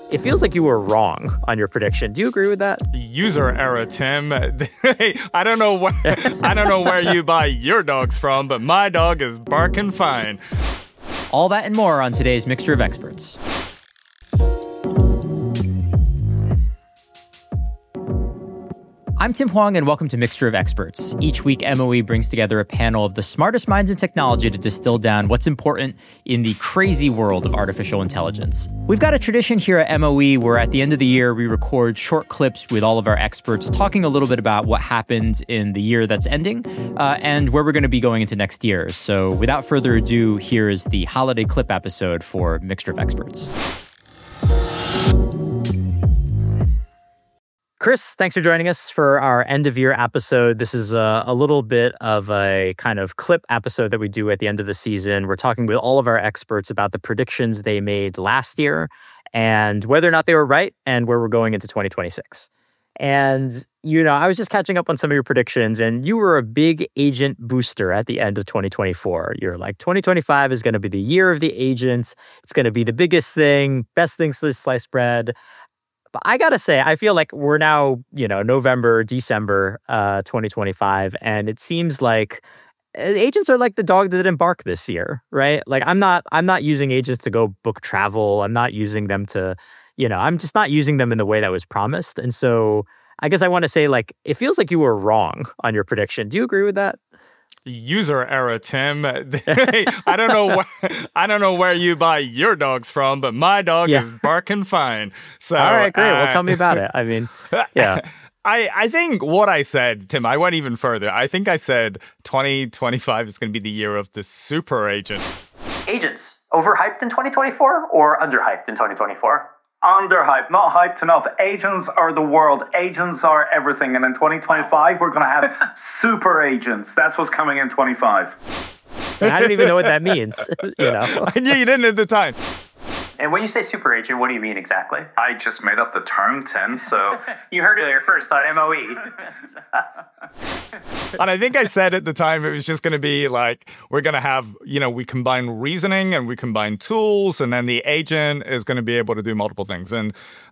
It feels like you were wrong on your prediction. Do you agree with that? User error, Tim. I don't know where you buy your dogs from, but my dog is barking fine. All that and more on today's Mixture of Experts. I'm Tim Huang, and welcome to Mixture of Experts. Each week, MOE brings together a panel of the smartest minds in technology to distill down what's important in the crazy world of artificial intelligence. We've got a tradition here at MOE where at the end of the year, we record short clips with all of our experts talking a little bit about what happened in the year that's ending and where we're going to be going into next year. So without further ado, here is the holiday clip episode for Mixture of Experts. Chris, thanks for joining us for our end-of-year episode. This is a little bit of a kind of clip episode that we do at the end of the season. We're talking with all of our experts about the predictions they made last year and whether or not they were right and where we're going into 2026. And, I was just catching up on some of your predictions, and you were a big agent booster at the end of 2024. You're like, 2025 is going to be the year of the agents. It's going to be the biggest thing, best thing since sliced bread. But I got to say, I feel like we're now, November, December 2025, and it seems like agents are like the dog that didn't bark this year, right? Like I'm not using agents to go book travel. I'm not using them to, I'm just not using them in the way that was promised. And so I guess I want to say, like, it feels like you were wrong on your prediction. Do you agree with that? User error, Tim. I don't know where you buy your dogs from, but my dog is barking fine. So all right, great. Well, tell me about it. I mean, yeah. I think what I said, Tim, I went even further. I think I said 2025 is going to be the year of the super agent. Agents, overhyped in 2024 or underhyped in 2024? Underhyped, not hyped enough. Agents are the world. Agents are everything. And in 2025, we're going to have super agents. That's what's coming in 25. I don't even know what that means. I knew you didn't at the time. And when you say super agent, what do you mean exactly? I just made up the term, Tim, so... You heard it here first on MOE. And I think I said at the time it was just going to be like, we're going to have, we combine reasoning and we combine tools, and then the agent is going to be able to do multiple things. And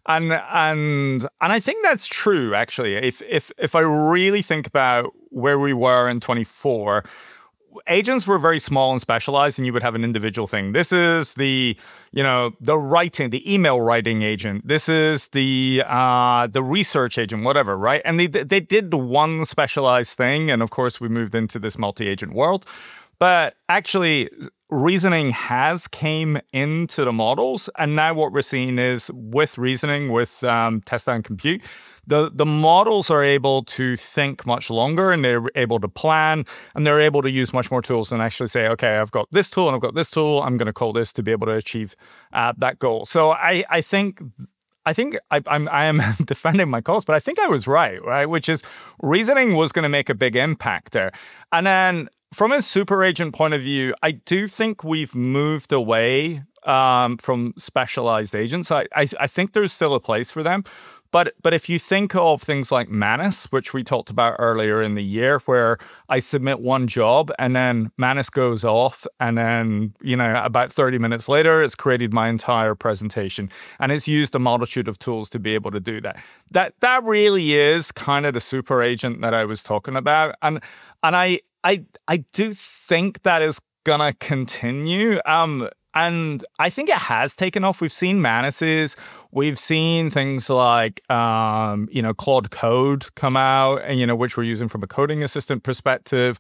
I think that's true, actually. If I really think about where we were in 24, agents were very small and specialized, and you would have an individual thing. This is the writing, the email writing agent. This is the research agent, whatever, right? And they did one specialized thing, and of course we moved into this multi-agent world. But actually, reasoning has came into the models, and now what we're seeing is with reasoning, with test and compute, the models are able to think much longer, and they're able to plan, and they're able to use much more tools and actually say, okay, I've got this tool and I've got this tool. I'm going to call this to be able to achieve that goal. So I think I am defending my cause, but I think I was right? Which is reasoning was going to make a big impact there. And then from a super agent point of view, I do think we've moved away from specialized agents. I think there's still a place for them. But if you think of things like Manus, which we talked about earlier in the year, where I submit one job and then Manus goes off, and then, about 30 minutes later, it's created my entire presentation, and it's used a multitude of tools to be able to do that. That really is kind of the super agent that I was talking about. And I do think that is gonna continue. And I think it has taken off. We've seen Manuses. We've seen things like, Claude Code come out, and, which we're using from a coding assistant perspective.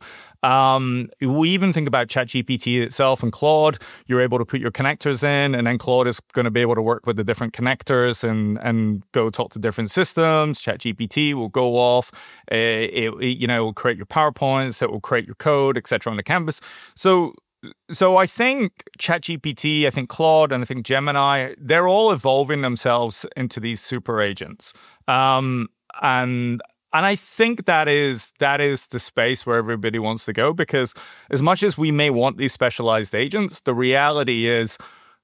We even think about ChatGPT itself and Claude. You're able to put your connectors in, and then Claude is going to be able to work with the different connectors and go talk to different systems. ChatGPT will go off. It will create your PowerPoints. It will create your code, etc. on the canvas. So I think ChatGPT, I think Claude, and I think Gemini, they're all evolving themselves into these super agents. And I think that is the space where everybody wants to go, because as much as we may want these specialized agents, the reality is,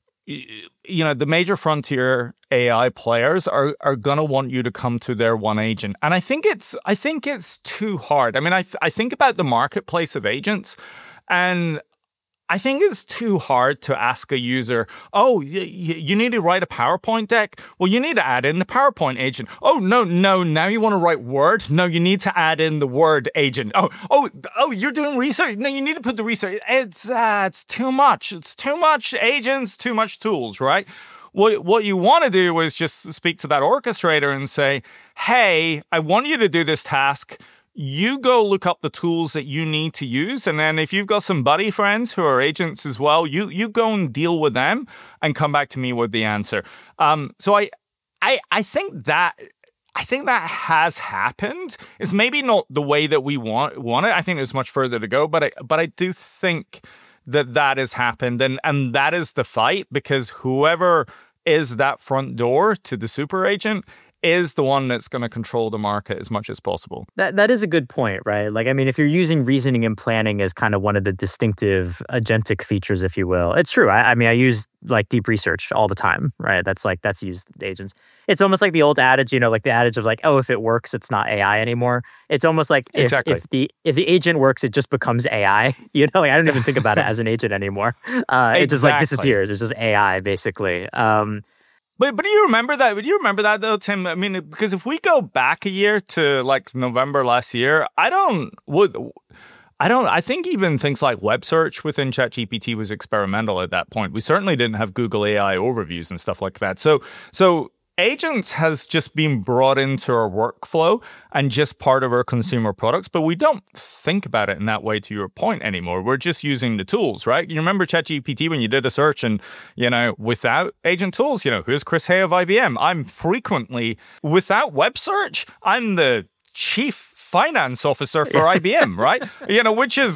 the major frontier AI players are going to want you to come to their one agent. And I think it's too hard. I mean, I think about the marketplace of agents, and I think it's too hard to ask a user, oh, you need to write a PowerPoint deck? Well, you need to add in the PowerPoint agent. Oh, no, now you want to write Word? No, you need to add in the Word agent. Oh, you're doing research? No, you need to put the research. It's too much. It's too much agents, too much tools, right? What you want to do is just speak to that orchestrator and say, hey, I want you to do this task. You go look up the tools that you need to use. And then if you've got some buddy friends who are agents as well, you go and deal with them and come back to me with the answer. So I think that has happened. It's maybe not the way that we want it. I think there's much further to go, but I do think that has happened. And that is the fight, because whoever is that front door to the super agent is the one that's going to control the market as much as possible. That is a good point, right? Like, I mean, if you're using reasoning and planning as kind of one of the distinctive agentic features, if you will, it's true. I mean, I use like deep research all the time, right? That's used agents. It's almost like the old adage, like the adage of like, oh, if it works, it's not AI anymore. It's almost like if the agent works, it just becomes AI. Like I don't even think about it as an agent anymore. It just like disappears. It's just AI basically. But do you remember that? Would you remember that though, Tim? I mean, because if we go back a year to like November last year, I think even things like web search within ChatGPT was experimental at that point. We certainly didn't have Google AI overviews and stuff like that. So agents has just been brought into our workflow and just part of our consumer products, but we don't think about it in that way, to your point, anymore. We're just using the tools, right? You remember ChatGPT when you did a search and, without agent tools, who's Chris Hay of IBM? I'm frequently, without web search, I'm the chief finance officer for IBM, right? Which is,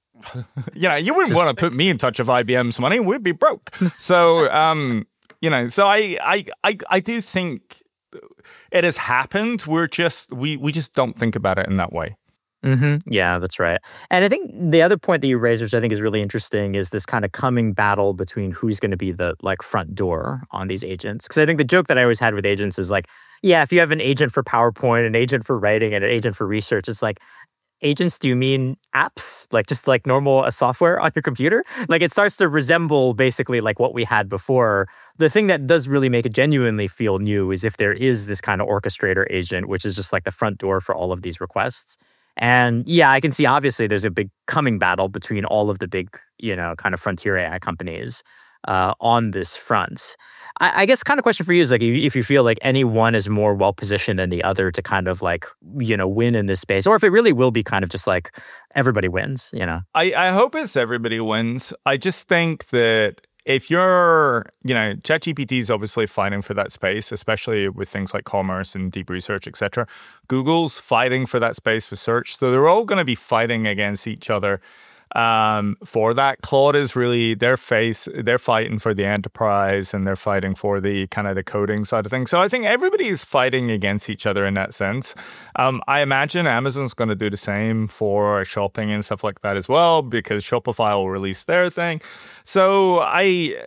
you wouldn't want to put me in touch with IBM's money. We'd be broke. So, so I do think it has happened. We just don't think about it in that way. Mm-hmm. Yeah, that's right. And I think the other point that you raised, which I think is really interesting, is this kind of coming battle between who's going to be the like front door on these agents. Because I think the joke that I always had with agents is like, yeah, if you have an agent for PowerPoint, an agent for writing, and an agent for research, it's like, agents, do you mean apps? Like just like normal software on your computer? Like it starts to resemble basically like what we had before. The thing that does really make it genuinely feel new is if there is this kind of orchestrator agent, which is just like the front door for all of these requests. And yeah, I can see obviously there's a big coming battle between all of the big, kind of frontier AI companies on this front. I guess kind of question for you is like if you feel like any one is more well positioned than the other to kind of like, win in this space, or if it really will be kind of just like everybody wins, I hope it's everybody wins. I just think that if you're, ChatGPT is obviously fighting for that space, especially with things like commerce and deep research, etc. Google's fighting for that space for search. So they're all going to be fighting against each other for that. Claude is really they're fighting for the enterprise, and they're fighting for the kind of the coding side of things. So I think everybody's fighting against each other in that sense. I imagine Amazon's going to do the same for shopping and stuff like that as well, because Shopify will release their thing. So I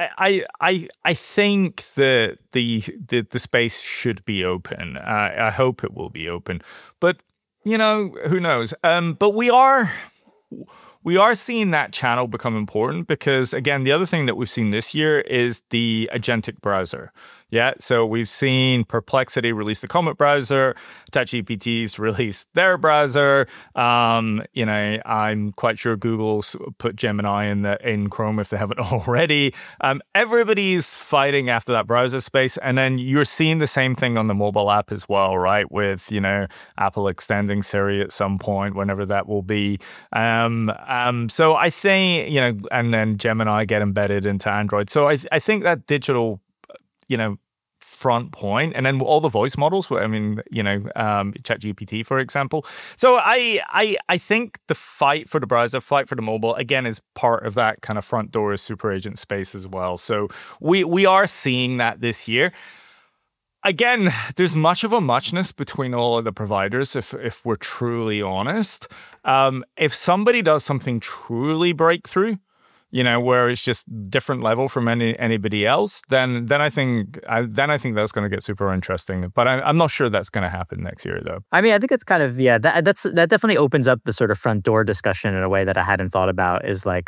think that the space should be open. I hope it will be open, but who knows? But we are seeing that channel become important because, again, the other thing that we've seen this year is the agentic browser. Yeah, so we've seen Perplexity release the Comet browser, ChatGPT's released their browser. I'm quite sure Google's put Gemini in Chrome if they haven't already. Everybody's fighting after that browser space, and then you're seeing the same thing on the mobile app as well, right? With Apple extending Siri at some point, whenever that will be. So I think and then Gemini get embedded into Android. So I think that digital front point, and then all the voice models. ChatGPT, for example. So I think the fight for the browser, fight for the mobile, again, is part of that kind of front door super agent space as well. So we are seeing that this year. Again, there's much of a muchness between all of the providers, if we're truly honest. If somebody does something truly breakthrough, where it's just different level from anybody else, then I think that's going to get super interesting. But I'm not sure that's going to happen next year, though. I mean, I think it's kind of that definitely opens up the sort of front door discussion in a way that I hadn't thought about. Is like,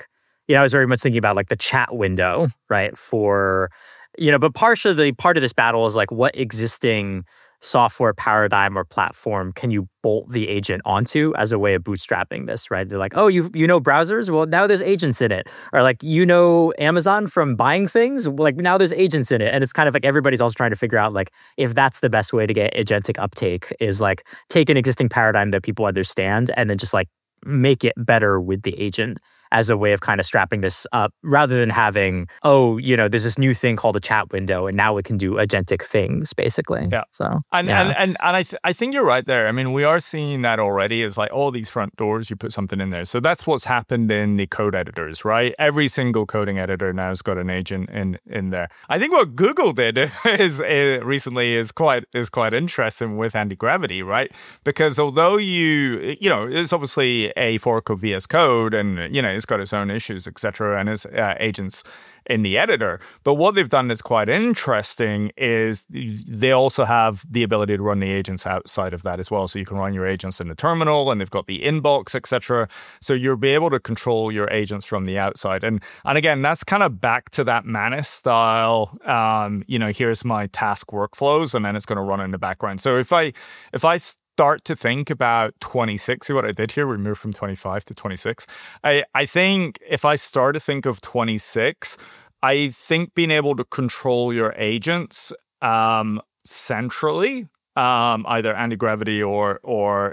I was very much thinking about like the chat window, right? But part of this battle is like what existing software paradigm or platform can you bolt the agent onto as a way of bootstrapping this, right? They're like, oh, you know browsers? Well, now there's agents in it. Or like, Amazon from buying things? Like now there's agents in it. And it's kind of like everybody's also trying to figure out like if that's the best way to get agentic uptake is like take an existing paradigm that people understand and then just like make it better with the agent as a way of kind of strapping this up rather than having, there's this new thing called a chat window and now it can do agentic things, basically. Yeah. So, and I think you're right there. I mean, we are seeing that already. It's like all these front doors, you put something in there. So that's what's happened in the code editors, right? Every single coding editor now has got an agent in there. I think what Google did recently is quite interesting with anti-gravity, right? Because although it's obviously a fork of VS Code and, it's got its own issues, etc., and its agents in the editor. But what they've done that's quite interesting is they also have the ability to run the agents outside of that as well. So you can run your agents in the terminal, and they've got the inbox, etc. So you'll be able to control your agents from the outside. And again, that's kind of back to that Manus style. Here's my task workflows, and then it's going to run in the background. So if I start to think about 26, see what I did here? We moved from 25 to 26. I think if I start to think of 26, I think being able to control your agents centrally, either anti-gravity or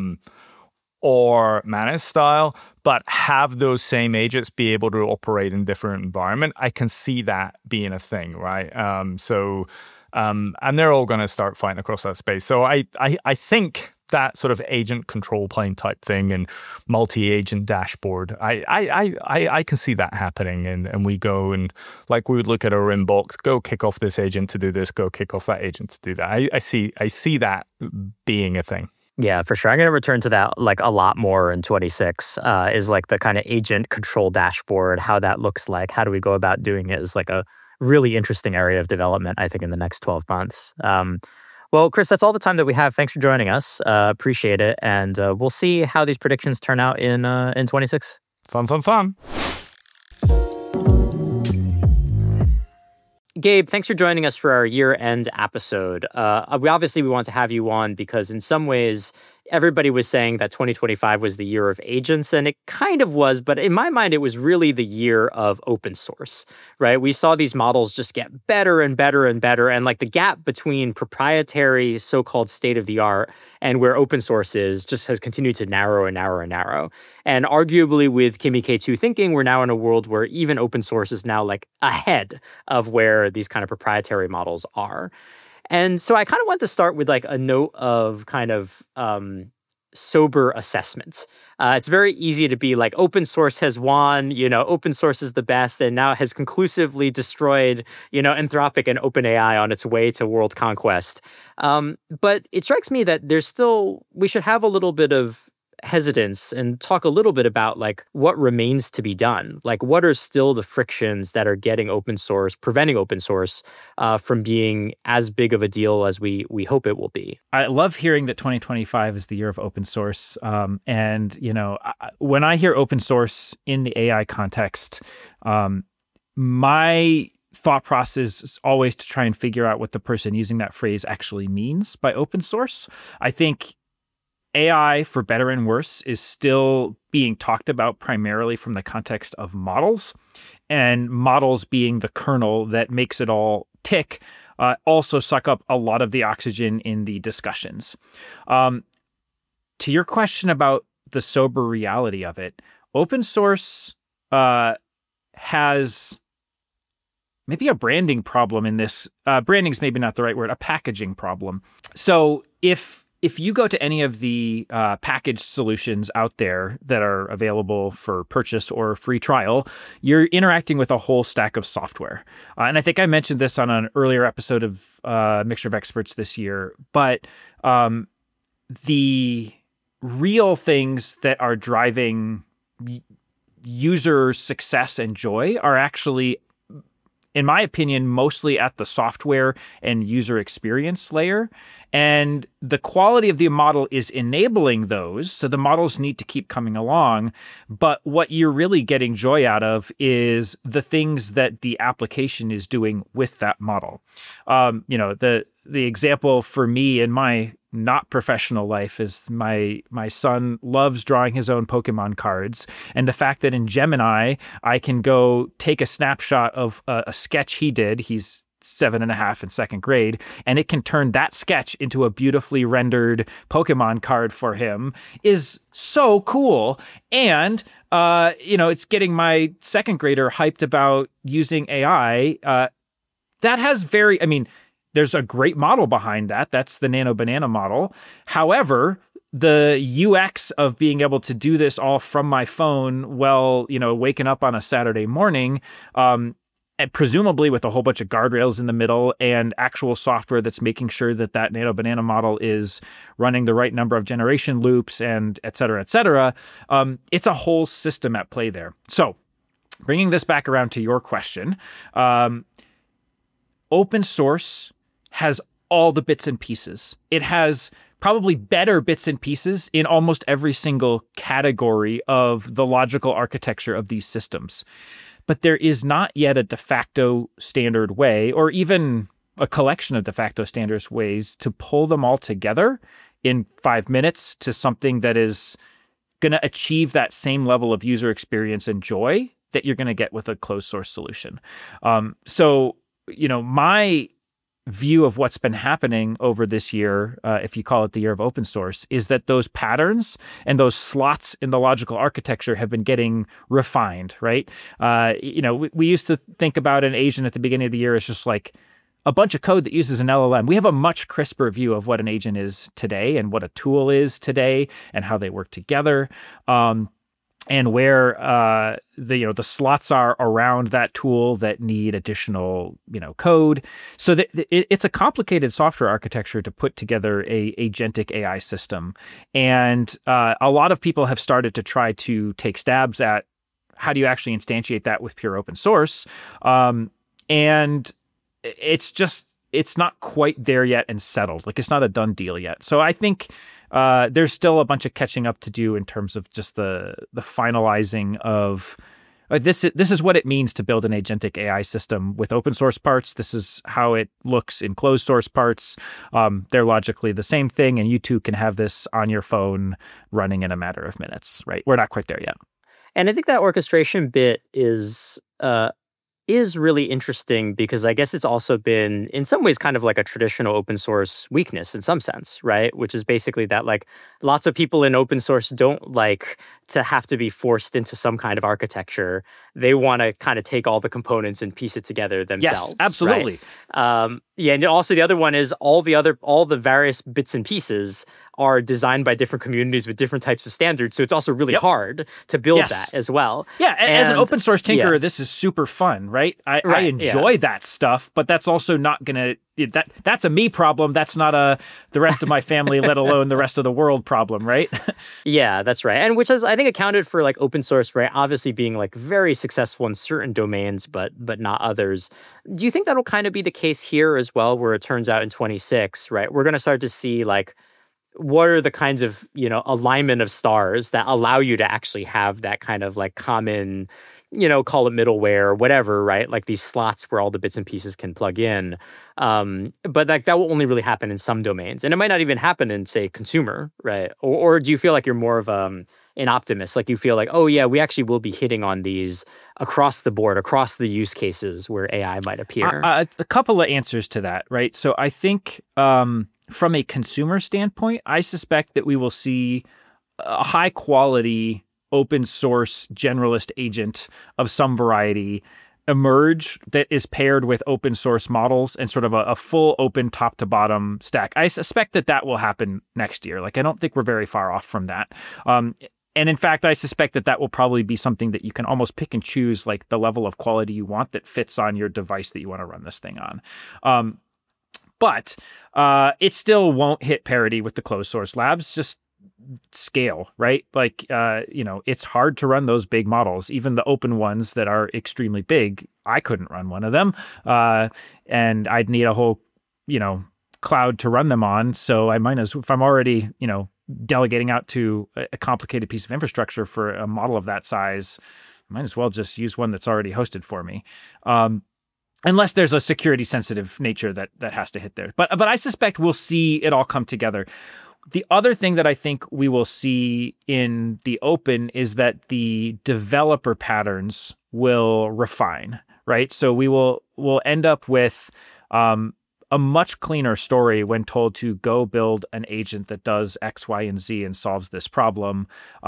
Manus style, but have those same agents be able to operate in different environment, I can see that being a thing, right? And they're all going to start fighting across that space. So I think that sort of agent control plane type thing and multi-agent dashboard, I can see that happening. And we go and like we would look at our inbox, go kick off this agent to do this, go kick off that agent to do that. I see that being a thing. Yeah, for sure. I'm going to return to that like a lot more in 26 is like the kind of agent control dashboard, how that looks like, how do we go about doing it is like a really interesting area of development, I think, in the next 12 months. Well, Chris, that's all the time that we have. Thanks for joining us. Appreciate it. And we'll see how these predictions turn out in 26. Fun. Gabe, thanks for joining us for our year-end episode. We want to have you on because in some ways, everybody was saying that 2025 was the year of agents, and it kind of was, but in my mind, it was really the year of open source, right? We saw these models just get better and better and better, and like the gap between proprietary, so-called state-of-the-art and where open source is just has continued to narrow and narrow and narrow. And arguably with Kimi K2 thinking, we're now in a world where even open source is now like ahead of where these kind of proprietary models are. And so I kind of want to start with like a note of kind of sober assessment. It's very easy to be like open source has won, open source is the best, and now it has conclusively destroyed, Anthropic and OpenAI on its way to world conquest. But it strikes me that we should have a little bit of hesitance and talk a little bit about like what remains to be done. Like what are still the frictions that are preventing open source from being as big of a deal as we hope it will be. I love hearing that 2025 is the year of open source. When I hear open source in the AI context, my thought process is always to try and figure out what the person using that phrase actually means by open source. I think AI, for better and worse, is still being talked about primarily from the context of models, and models being the kernel that makes it all tick, also suck up a lot of the oxygen in the discussions. To your question about the sober reality of it, open source has maybe a branding problem in this. Branding's maybe not the right word, a packaging problem. So if you go to any of the packaged solutions out there that are available for purchase or free trial, you're interacting with a whole stack of software. And I think I mentioned this on an earlier episode of Mixture of Experts this year, but the real things that are driving user success and joy are actually in my opinion, mostly at the software and user experience layer. And the quality of the model is enabling those. So the models need to keep coming along. But what you're really getting joy out of is the things that the application is doing with that model. The example for me in my not professional life is my son loves drawing his own Pokemon cards. And the fact that in Gemini, I can go take a snapshot of a sketch he did. He's 7.5 in second grade, and it can turn that sketch into a beautifully rendered Pokemon card for him is so cool. And, it's getting my second grader hyped about using AI. That has there's a great model behind that. That's the Nano Banana model. However, the UX of being able to do this all from my phone while, waking up on a Saturday morning, and presumably with a whole bunch of guardrails in the middle and actual software that's making sure that Nano Banana model is running the right number of generation loops and et cetera, et cetera. It's a whole system at play there. So bringing this back around to your question, open source has all the bits and pieces. It has probably better bits and pieces in almost every single category of the logical architecture of these systems. But there is not yet a de facto standard way, or even a collection of de facto standards ways to pull them all together in 5 minutes to something that is going to achieve that same level of user experience and joy that you're going to get with a closed source solution. My view of what's been happening over this year, if you call it the year of open source, is that those patterns and those slots in the logical architecture have been getting refined, right? We used to think about an agent at the beginning of the year as just like a bunch of code that uses an LLM. We have a much crisper view of what an agent is today and what a tool is today and how they work together. And where the slots are around that tool that need additional code, so that it's a complicated software architecture to put together a agentic AI system, and a lot of people have started to try to take stabs at how do you actually instantiate that with pure open source, and it's not quite there yet and settled. Like it's not a done deal yet. So I think. There's still a bunch of catching up to do in terms of just the finalizing of this is what it means to build an agentic AI system with open source parts. This is how it looks in closed source parts. They're logically the same thing, and you too can have this on your phone running in a matter of minutes, right? We're not quite there yet. And I think that orchestration bit is really interesting because I guess it's also been, in some ways, kind of like a traditional open source weakness in some sense, right? Which is basically that like lots of people in open source don't like to have to be forced into some kind of architecture. They want to kind of take all the components and piece it together themselves. Yes, absolutely. Right? And also the other one is all the various bits and pieces are designed by different communities with different types of standards. So it's also really hard to build that as well. Yeah, as an open source tinkerer, this is super fun, right? I enjoy that stuff, but that's also not going to that's a me problem. That's not the rest of my family, let alone the rest of the world problem, right? Yeah, that's right. And which has, I think, accounted for like open source, right? Obviously being like very successful in certain domains, but not others. Do you think that'll kind of be the case here as well, where it turns out in 26, right? We're going to start to see like, what are the kinds of, alignment of stars that allow you to actually have that kind of like common, call it middleware or whatever, right? Like these slots where all the bits and pieces can plug in. But like that will only really happen in some domains. And it might not even happen in, say, consumer, right? Or do you feel like you're more of an optimist? Like you feel like, oh yeah, we actually will be hitting on these across the board, across the use cases where AI might appear? A couple of answers to that, right? So I think from a consumer standpoint, I suspect that we will see a high quality open source generalist agent of some variety emerge that is paired with open source models and sort of a full open top to bottom stack. I suspect that will happen next year. Like, I don't think we're very far off from that. And in fact, I suspect that will probably be something that you can almost pick and choose, like the level of quality you want that fits on your device that you want to run this thing on. But it still won't hit parity with the closed source labs, just scale, right? Like, it's hard to run those big models. Even the open ones that are extremely big, I couldn't run one of them. And I'd need a whole, cloud to run them on. So I might if I'm already, delegating out to a complicated piece of infrastructure for a model of that size, I might as well just use one that's already hosted for me. Unless there's a security sensitive nature that has to hit there. But I suspect we'll see it all come together. The other thing that I think we will see in the open is that the developer patterns will refine, right? So we'll end up with a much cleaner story when told to go build an agent that does X, Y, and Z and solves this problem.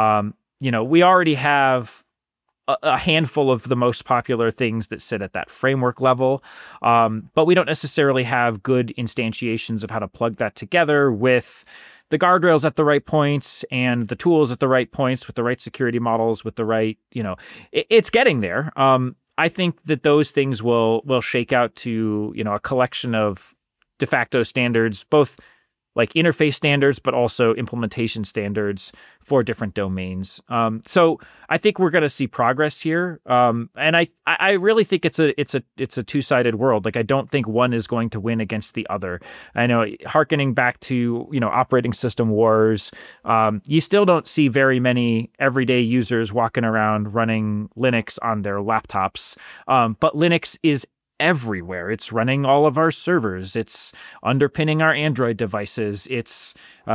We already have a handful of the most popular things that sit at that framework level, but we don't necessarily have good instantiations of how to plug that together with the guardrails at the right points and the tools at the right points with the right security models, with the right, it's getting there. I think that those things will shake out to, a collection of de facto standards, both like interface standards, but also implementation standards for different domains. So I think we're going to see progress here. And I really think it's a two-sided world. Like, I don't think one is going to win against the other. I know, hearkening back to, operating system wars, you still don't see very many everyday users walking around running Linux on their laptops. But Linux is everywhere. It's running all of our servers. It's underpinning our Android devices. It's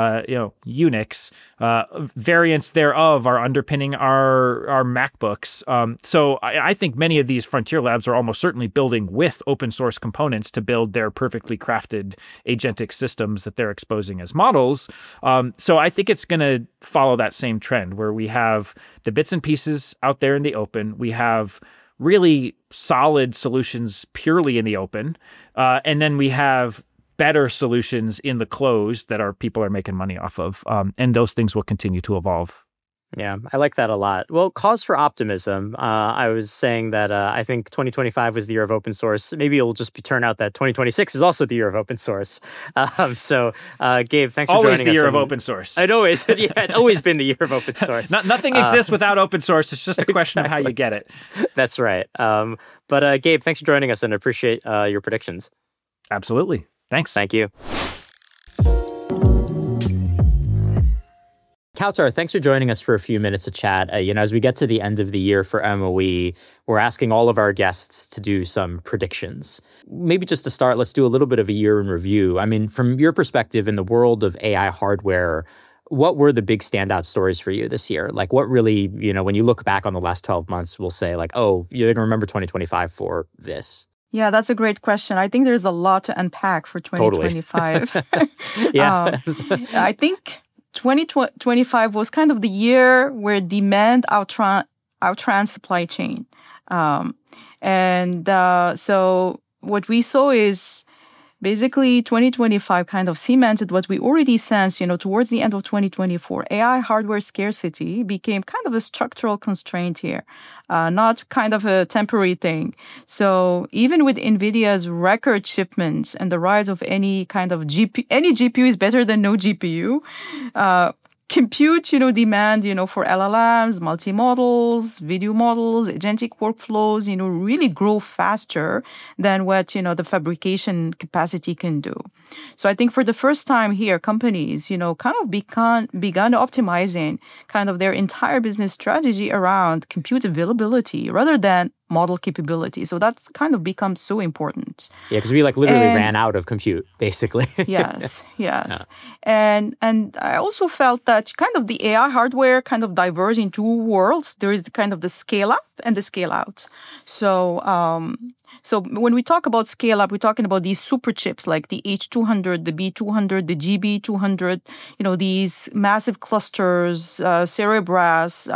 Unix variants thereof are underpinning our MacBooks. So I think many of these frontier labs are almost certainly building with open source components to build their perfectly crafted agentic systems that they're exposing as models. So I think it's going to follow that same trend where we have the bits and pieces out there in the open. We have really solid solutions purely in the open. And then we have better solutions in the closed that people are making money off of. And those things will continue to evolve. Yeah, I like that a lot. Well, cause for optimism. I was saying that I think 2025 was the year of open source. Maybe it'll just turn out that 2026 is also the year of open source. So, Gabe, thanks for joining us. Always the year of open source. It's always been the year of open source. Nothing exists without open source. It's just a question of how you get it. That's right. But Gabe, thanks for joining us, and I appreciate your predictions. Absolutely. Thanks. Thank you. Kautar, thanks for joining us for a few minutes to chat. As we get to the end of the year for MOE, we're asking all of our guests to do some predictions. Maybe just to start, let's do a little bit of a year in review. I mean, from your perspective in the world of AI hardware, what were the big standout stories for you this year? Like, what really, when you look back on the last 12 months, we'll say like, oh, you're going to remember 2025 for this. Yeah, that's a great question. I think there's a lot to unpack for 2025. Totally. Yeah. I think 2025 was kind of the year where demand outran supply chain. So what we saw is basically 2025 kind of cemented what we already sensed, towards the end of 2024. AI hardware scarcity became kind of a structural constraint here, not kind of a temporary thing. So even with NVIDIA's record shipments and the rise of any kind of any GPU is better than no GPU, compute, demand, for LLMs, multimodals, video models, agentic workflows, really grow faster than what, the fabrication capacity can do. So I think for the first time here, companies, kind of begun optimizing kind of their entire business strategy around compute availability rather than model capability. So that's kind of become so important. Yeah, because we literally ran out of compute, basically. Yes. Yeah. And I also felt that kind of the AI hardware kind of diverge in two worlds. There is kind of the scale up and the scale out. So when we talk about scale up, we're talking about these super chips like the H200, the B200, the GB200, these massive clusters, Cerebras,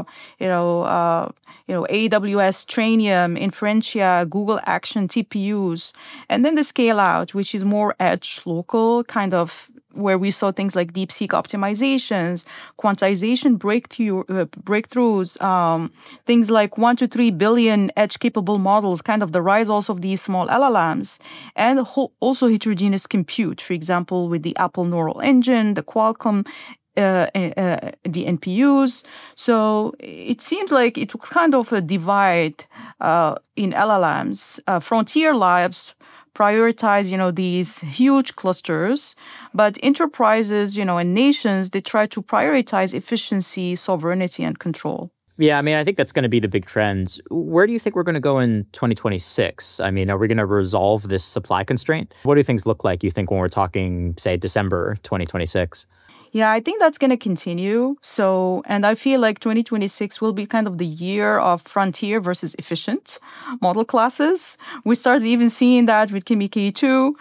AWS Trainium, Inferentia, Google Action TPUs. And then the scale out, which is more edge local, kind of where we saw things like DeepSeek optimizations, quantization breakthroughs, things like 1 to 3 billion edge-capable models, kind of the rise also of these small LLMs, and also heterogeneous compute, for example, with the Apple Neural Engine, the Qualcomm the NPUs. So it seems like it was kind of a divide in LLMs. Frontier labs prioritize, these huge clusters, but enterprises, and nations, they try to prioritize efficiency, sovereignty, and control. Yeah, I mean, I think that's going to be the big trend. Where do you think we're going to go in 2026? I mean, are we going to resolve this supply constraint? What do things look like, you think, when we're talking, say, December 2026? Yeah, I think that's going to continue. And I feel like 2026 will be kind of the year of frontier versus efficient model classes. We started even seeing that with Kimi K2.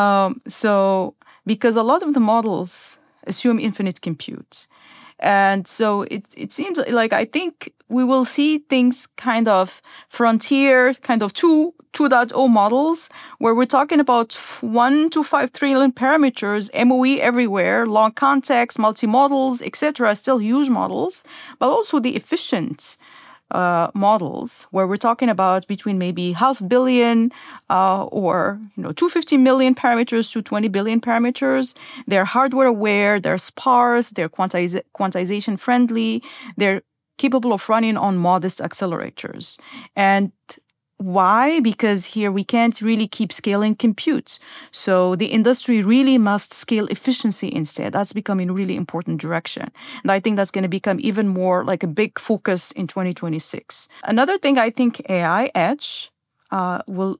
Because a lot of the models assume infinite compute. And so it seems like I think we will see things kind of frontier, kind of 2.0 models, where we're talking about 1 to 5 trillion parameters, MOE everywhere, long context, multi-models, etc., still huge models, but also the efficient models, where we're talking about between maybe 500 million or 250 million parameters to 20 billion parameters. They're hardware aware, they're sparse, they're quantization friendly, they're capable of running on modest accelerators. And why? Because here we can't really keep scaling compute. So the industry really must scale efficiency instead. That's becoming a really important direction. And I think that's going to become even more like a big focus in 2026. Another thing, I think AI edge will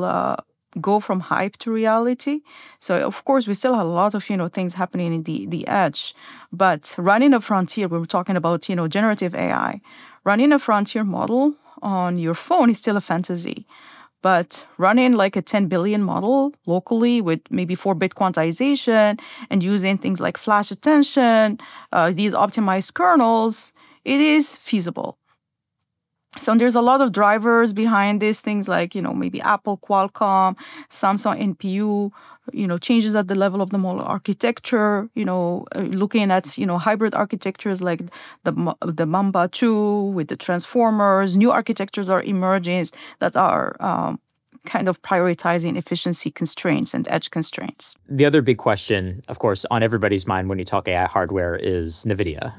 go from hype to reality. So of course, we still have a lot of, things happening in the edge, but running a frontier, we're talking about, generative AI, running a frontier model on your phone is still a fantasy. But running like a 10 billion model locally with maybe 4-bit quantization and using things like flash attention, these optimized kernels, it is feasible. So there's a lot of drivers behind these things like, maybe Apple, Qualcomm, Samsung NPU, changes at the level of the model architecture, looking at, hybrid architectures like the Mamba 2 with the transformers. New architectures are emerging that are kind of prioritizing efficiency constraints and edge constraints. The other big question, of course, on everybody's mind when you talk AI hardware is NVIDIA.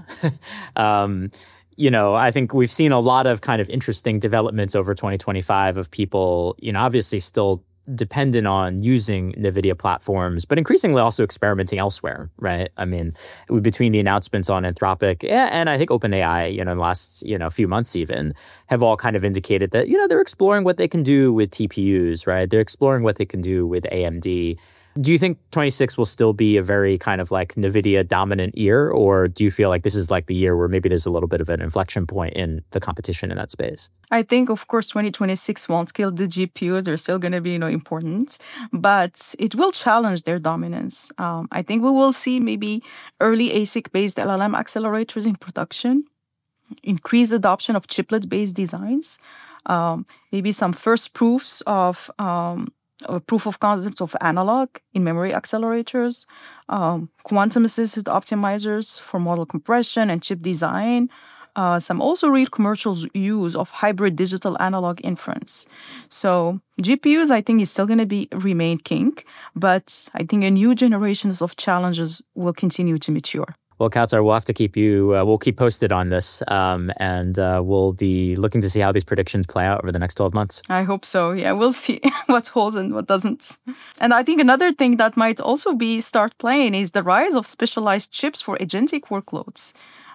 I think we've seen a lot of kind of interesting developments over 2025 of people, obviously still dependent on using NVIDIA platforms, but increasingly also experimenting elsewhere, right? I mean, between the announcements on Anthropic and I think OpenAI, in the last, few months even, have all kind of indicated that, they're exploring what they can do with TPUs, right? They're exploring what they can do with AMD. Do you think 26 will still be a very kind of like NVIDIA dominant year, or do you feel like this is like the year where maybe there's a little bit of an inflection point in the competition in that space? I think, of course, 2026 won't kill the GPUs. They're still going to be, important, but it will challenge their dominance. I think we will see maybe early ASIC-based LLM accelerators in production, increased adoption of chiplet-based designs, maybe some first proofs of proof of concepts of analog in memory accelerators, quantum-assisted optimizers for model compression and chip design, some also real commercial use of hybrid digital analog inference. So GPUs, I think, is still going to remain king, but I think a new generations of challenges will continue to mature. Well, Kautar, we'll have to keep we'll keep posted on this, and we'll be looking to see how these predictions play out over the next 12 months. I hope so. Yeah, we'll see what holds and what doesn't. And I think another thing that might also start playing is the rise of specialized chips for agentic workloads.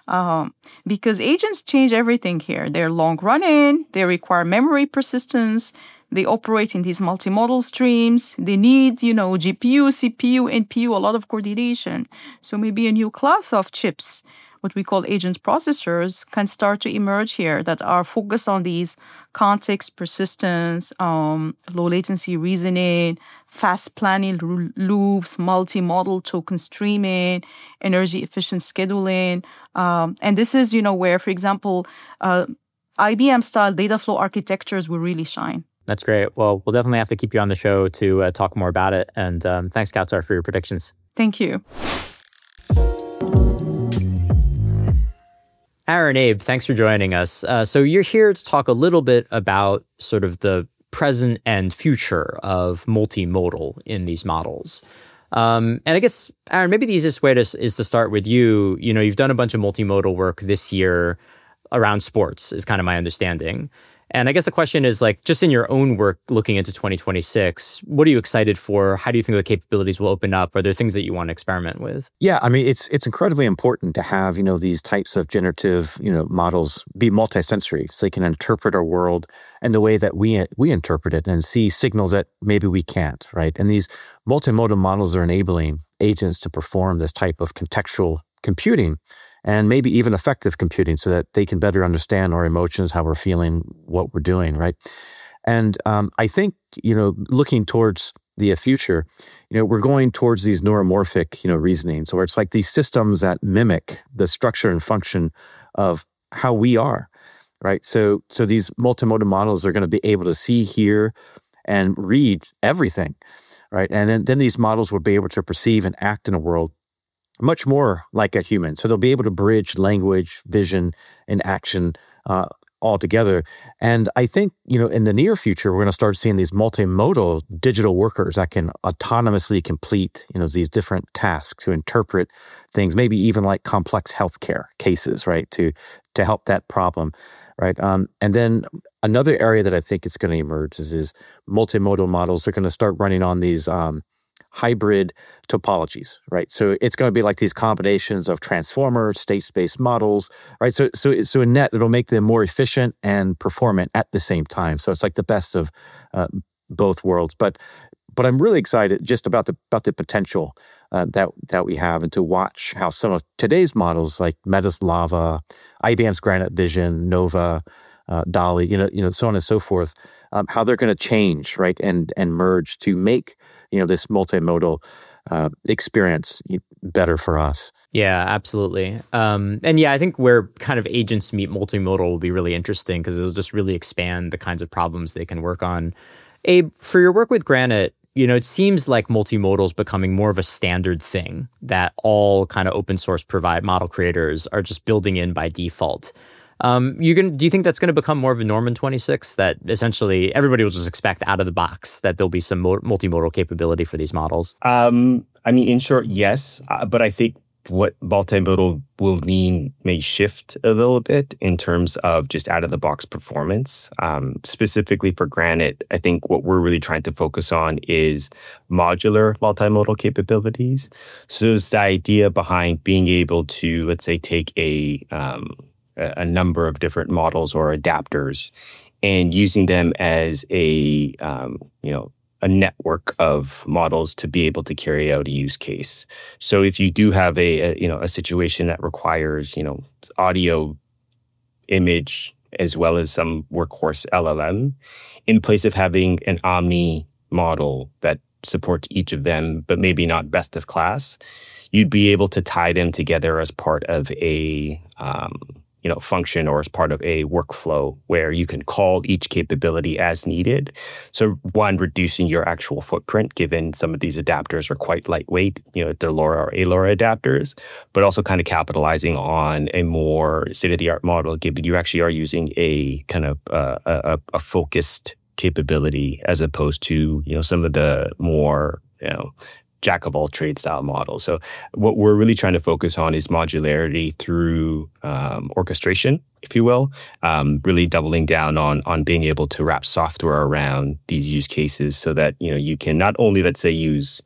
Because agents change everything here. They're long running, they require memory persistence, they operate in these multimodal streams. They need, GPU, CPU, NPU, a lot of coordination. So maybe a new class of chips, what we call agent processors, can start to emerge here that are focused on these context persistence, low latency reasoning, fast planning loops, multimodal token streaming, energy efficient scheduling. And this is, where, for example, IBM-style data flow architectures will really shine. That's great. Well, we'll definitely have to keep you on the show to talk more about it. And thanks, Kautar, for your predictions. Thank you. Aaron, Abe, thanks for joining us. So you're here to talk a little bit about sort of the present and future of multimodal in these models. And I guess, Aaron, maybe the easiest way is to start with you. You know, you've done a bunch of multimodal work this year around sports, is kind of my understanding. And I guess the question is, like, just in your own work looking into 2026, what are you excited for? How do you think the capabilities will open up? Are there things that you want to experiment with? Yeah, I mean, it's incredibly important to have, these types of generative, models be multisensory so they can interpret our world and the way that we interpret it and see signals that maybe we can't, right? And these multimodal models are enabling agents to perform this type of contextual computing and maybe even effective computing so that they can better understand our emotions, how we're feeling, what we're doing, right? And I think, looking towards the future, we're going towards these neuromorphic, reasoning. So where it's like these systems that mimic the structure and function of how we are, right? So these multimodal models are going to be able to see, hear, and read everything, right? And then these models will be able to perceive and act in a world much more like a human. So they'll be able to bridge language, vision, and action all together. And I think, in the near future, we're going to start seeing these multimodal digital workers that can autonomously complete, these different tasks to interpret things, maybe even like complex healthcare cases, right, to help that problem, right? And then another area that I think is going to emerge is multimodal models are going to start running on these hybrid topologies, right? So it's going to be like these combinations of transformer, state space models, right? So in net, it'll make them more efficient and performant at the same time. So it's like the best of both worlds. But I'm really excited just about the potential that we have, and to watch how some of today's models, like Meta's Llama, IBM's Granite Vision, Nova, DALL-E, so on and so forth, how they're going to change, right, and merge to make this multimodal experience better for us. Yeah, absolutely. And yeah, I think where kind of agents meet multimodal will be really interesting because it'll just really expand the kinds of problems they can work on. Abe, for your work with Granite, it seems like multimodal is becoming more of a standard thing that all kind of open source model creators are just building in by default. Do you think that's going to become more of a norm in 26, that essentially everybody will just expect out of the box that there'll be some multimodal capability for these models? I mean, in short, yes. But I think what multimodal will mean may shift a little bit in terms of just out-of-the-box performance. Specifically for Granite, I think what we're really trying to focus on is modular multimodal capabilities. So it's the idea behind being able to, let's say, take a number of different models or adapters and using them as a network of models to be able to carry out a use case. So if you do have a situation that requires, audio, image, as well as some workhorse LLM, in place of having an omni model that supports each of them, but maybe not best of class, you'd be able to tie them together as part of a function or as part of a workflow where you can call each capability as needed. So one, reducing your actual footprint, given some of these adapters are quite lightweight, they're LoRa or A-LoRa adapters, but also kind of capitalizing on a more state-of-the-art model, given you actually are using a kind of a focused capability as opposed to, some of the more, jack of all trades style model. So what we're really trying to focus on is modularity through orchestration, if you will, really doubling down on being able to wrap software around these use cases so that, you can not only, let's say, use,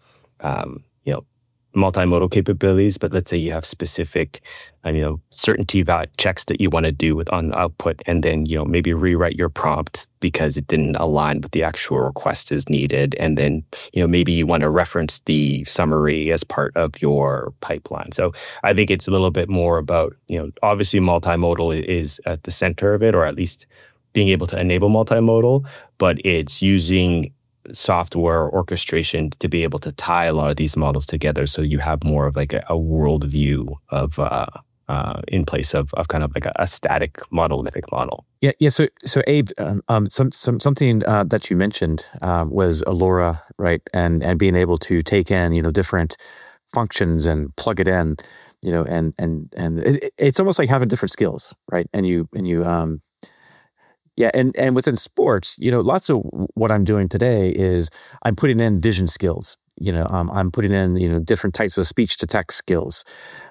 multimodal capabilities, but let's say you have specific, certainty checks that you want to do on output, and then, maybe rewrite your prompt because it didn't align with the actual request as needed. And then, maybe you want to reference the summary as part of your pipeline. So I think it's a little bit more about, obviously multimodal is at the center of it, or at least being able to enable multimodal, but it's using software orchestration to be able to tie a lot of these models together, so you have more of like a world view of in place of kind of like a static monolithic model. Yeah. So Abe, something that you mentioned was LoRa, right? And being able to take in different functions and plug it in, and it's almost like having different skills, right? Yeah, and within sports, lots of what I'm doing today is I'm putting in vision skills, I'm putting in, different types of speech to text skills.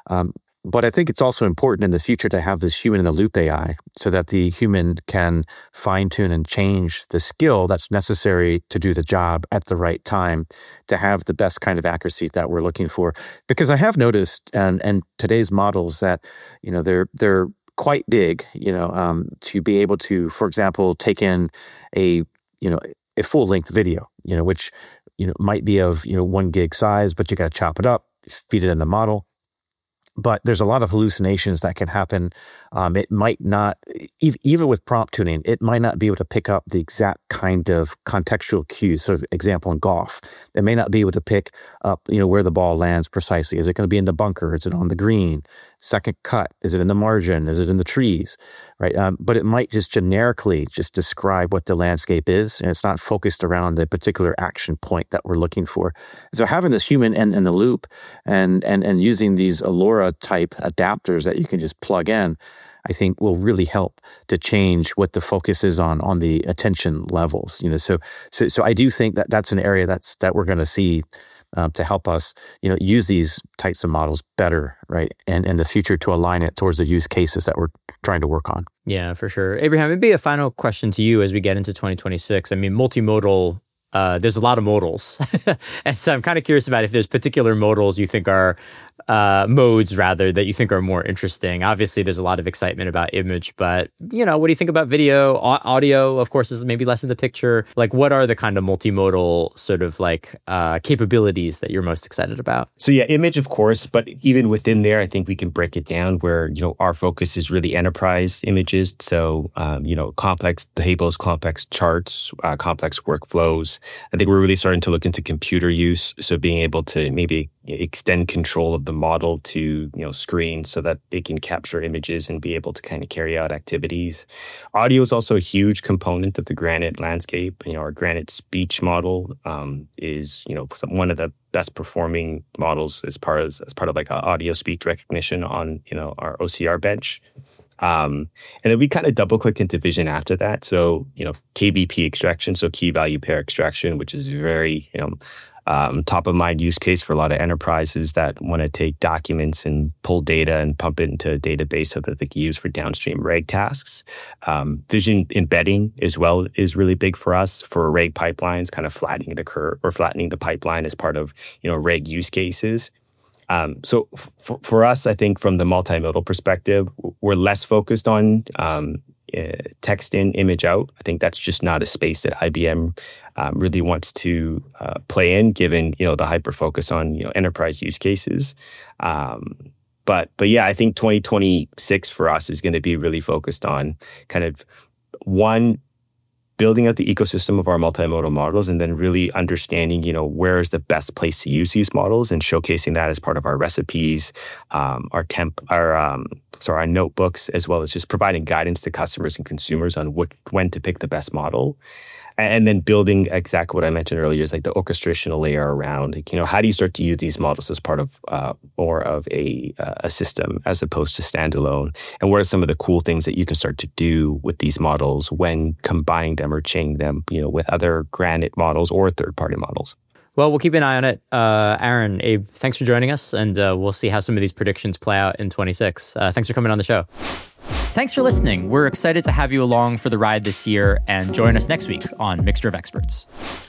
But I think it's also important in the future to have this human in the loop AI so that the human can fine tune and change the skill that's necessary to do the job at the right time to have the best kind of accuracy that we're looking for. Because I have noticed, and today's models that, they're quite big, to be able to, for example, take in a full length video, which, might be of, 1 gig size, but you got to chop it up, feed it in the model. But there's a lot of hallucinations that can happen. It might not, even with prompt tuning, it might not be able to pick up the exact kind of contextual cues. So, example, in golf, it may not be able to pick up, where the ball lands precisely. Is it going to be in the bunker? Is it on the green? Second cut? Is it in the margin? Is it in the trees? Right? But it might just generically just describe what the landscape is, and it's not focused around the particular action point that we're looking for. So having this human in the loop and using these Allura type adapters that you can just plug in, I think will really help to change what the focus is on the attention levels. So I do think that that's an area that we're going to see to help us, use these types of models better, right? And in the future to align it towards the use cases that we're trying to work on. Yeah, for sure. Abraham, maybe a final question to you as we get into 2026. I mean, multimodal, there's a lot of modals. And so I'm kind of curious about if there's particular modals you think are modes rather that you think are more interesting. Obviously, there's a lot of excitement about image, but what do you think about video? Audio, of course, is maybe less in the picture. Like, what are the kind of multimodal sort of capabilities that you're most excited about? So yeah, image, of course, but even within there, I think we can break it down where, our focus is really enterprise images. So, complex tables, complex charts, complex workflows. I think we're really starting to look into computer use. So being able to maybe extend control of the model to screen so that they can capture images and be able to kind of carry out activities. Audio is also a huge component of the Granite landscape. Our Granite speech model is one of the best performing models as part of like audio speech recognition on our OCR bench. And then we kind of double clicked into vision after that. So KVP extraction, so key value pair extraction, which is very top of mind use case for a lot of enterprises that want to take documents and pull data and pump it into a database so that they can use for downstream RAG tasks. Vision embedding as well is really big for us for RAG pipelines, kind of flattening the curve or flattening the pipeline as part of RAG use cases. So for us, I think from the multimodal perspective, we're less focused on text in, image out. I think that's just not a space that IBM really wants to play in, given the hyper focus on enterprise use cases. But yeah, I think 2026 for us is going to be really focused on kind of building out the ecosystem of our multimodal models, and then really understanding, where is the best place to use these models, and showcasing that as part of our recipes, our notebooks, as well as just providing guidance to customers and consumers on when to pick the best model. And then building exactly what I mentioned earlier is like the orchestrational layer around, how do you start to use these models as part of more of a system as opposed to standalone? And what are some of the cool things that you can start to do with these models when combining them or chaining them, with other Granite models or third-party models? Well, we'll keep an eye on it. Aaron, Abe, thanks for joining us, and we'll see how some of these predictions play out in 26. Thanks for coming on the show. Thanks for listening. We're excited to have you along for the ride this year, and join us next week on Mixture of Experts.